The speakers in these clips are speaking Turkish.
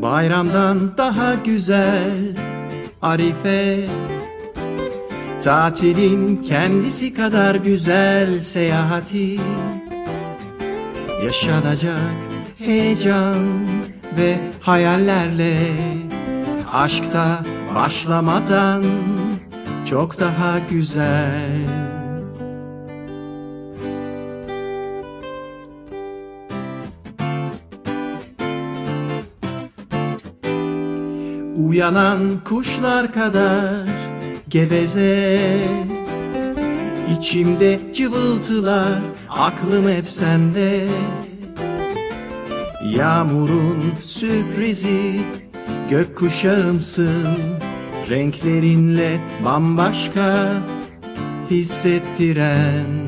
Bayramdan daha güzel Arife, tatilin kendisi kadar güzel seyahati, yaşanacak heyecan ve hayallerle, aşkta başlamadan çok daha güzel. Uyanan kuşlar kadar geveze, İçimde cıvıltılar, aklım hep sende. Yağmurun sürprizi, gökkuşağımsın, renklerinle bambaşka hissettiren.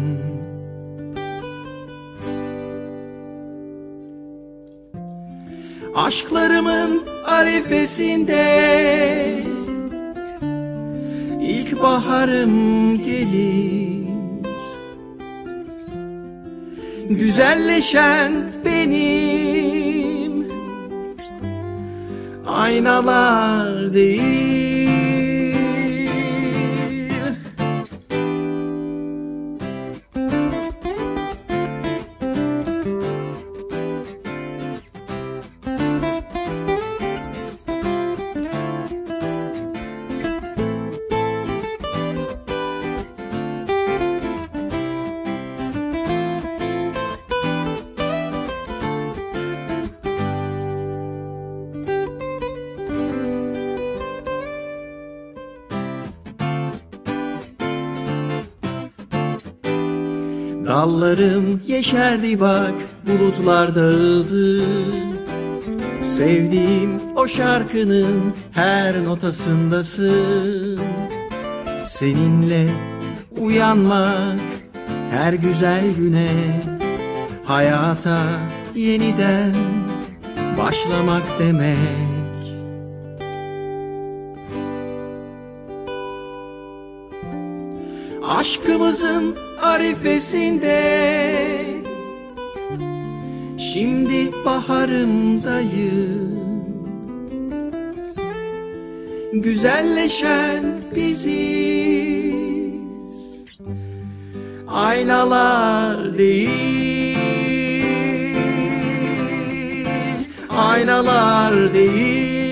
Aşklarımın arifesinde İlkbaharım gelir, güzelleşen benim aynalar değil. Dallarım yeşerdi bak, bulutlar dağıldı. Sevdiğim o şarkının her notasındasın. Seninle uyanmak her güzel güne, hayata yeniden başlamak demek. Aşkımızın arifesinde şimdi baharımdayım, güzelleşen biziz, aynalar değil, aynalar değil.